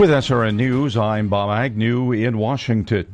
With SRN News, I'm Bob Agnew in Washington.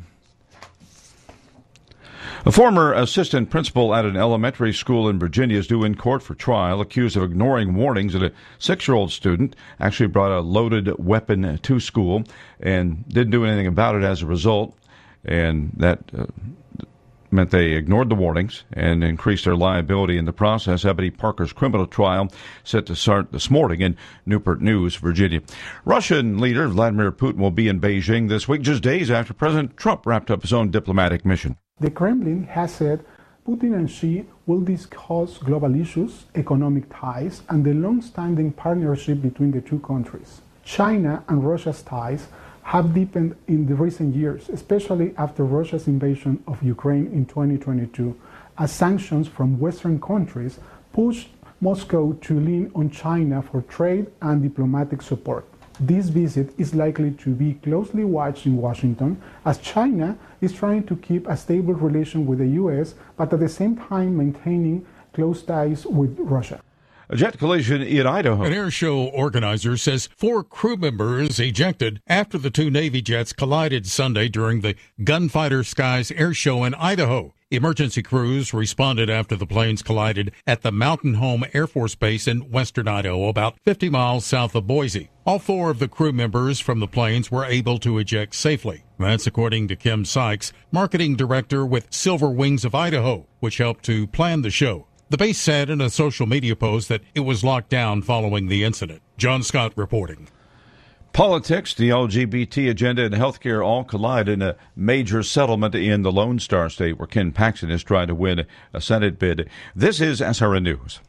A former assistant principal at an elementary school in Virginia is due in court for trial, accused of ignoring warnings that a 6-year-old student actually brought a loaded weapon to school and didn't do anything about it as a result. And that meant they ignored the warnings and increased their liability in the process. Ebony Parker's criminal trial set to start this morning in Newport News, Virginia. Russian leader Vladimir Putin will be in Beijing this week, just days after President Trump wrapped up his own diplomatic mission. The Kremlin has said Putin and Xi will discuss global issues, economic ties, and the long-standing partnership between the two countries. China and Russia's ties have deepened in the recent years, especially after Russia's invasion of Ukraine in 2022, as sanctions from Western countries pushed Moscow to lean on China for trade and diplomatic support. This visit is likely to be closely watched in Washington, as China is trying to keep a stable relation with the U.S., but at the same time maintaining close ties with Russia. A jet collision in Idaho. An air show organizer says 4 crew members ejected after the 2 Navy jets collided Sunday during the Gunfighter Skies air show in Idaho. Emergency crews responded after the planes collided at the Mountain Home Air Force Base in western Idaho, about 50 miles south of Boise. All 4 of the crew members from the planes were able to eject safely. That's according to Kim Sykes, marketing director with Silver Wings of Idaho, which helped to plan the show. The base said in a social media post that it was locked down following the incident. John Scott reporting. Politics, the LGBT agenda, and healthcare all collide in a major settlement in the Lone Star State, where Ken Paxton is trying to win a Senate bid. This is SRN News.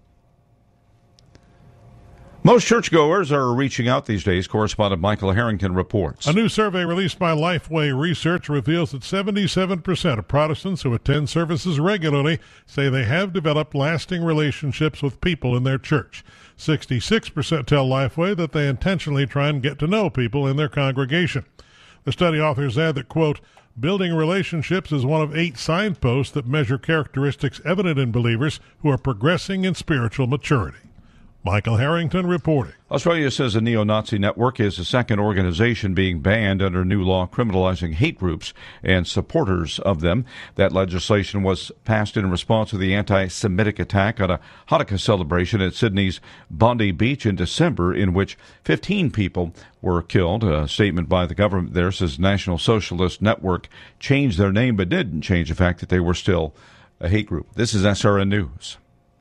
Most churchgoers are reaching out these days, correspondent Michael Harrington reports. A new survey released by Lifeway Research reveals that 77% of Protestants who attend services regularly say they have developed lasting relationships with people in their church. 66% tell Lifeway that they intentionally try and get to know people in their congregation. The study authors add that, quote, building relationships is one of 8 signposts that measure characteristics evident in believers who are progressing in spiritual maturity. Michael Harrington reporting. Australia says a neo-Nazi network is the second organization being banned under new law criminalizing hate groups and supporters of them. That legislation was passed in response to the anti-Semitic attack on a Hanukkah celebration at Sydney's Bondi Beach in December, in which 15 people were killed. A statement by the government there says National Socialist Network changed their name but didn't change the fact that they were still a hate group. This is SRN News.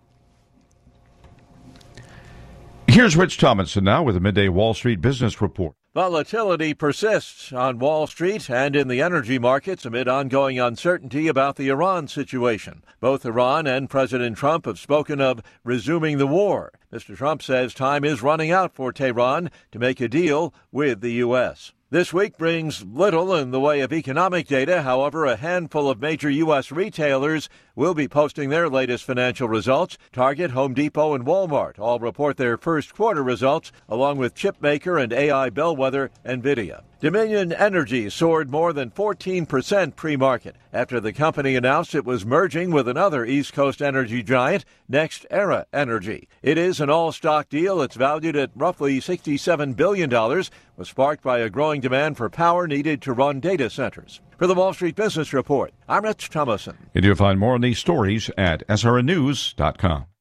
Here's Rich Tomlinson now with a midday Wall Street business report. Volatility persists on Wall Street and in the energy markets amid ongoing uncertainty about the Iran situation. Both Iran and President Trump have spoken of resuming the war. Mr. Trump says time is running out for Tehran to make a deal with the U.S. This week brings little in the way of economic data. However, a handful of major U.S. retailers will be posting their latest financial results. Target, Home Depot, and Walmart all report their first quarter results, along with chipmaker and AI bellwether NVIDIA. Dominion Energy soared more than 14% pre-market after the company announced it was merging with another East Coast energy giant, NextEra Energy. It is an all-stock deal. It's valued at roughly $67 billion, was sparked by a growing demand for power needed to run data centers. For the Wall Street Business Report, I'm Rich Tomlinson. And you'll find more on these stories at srnnews.com.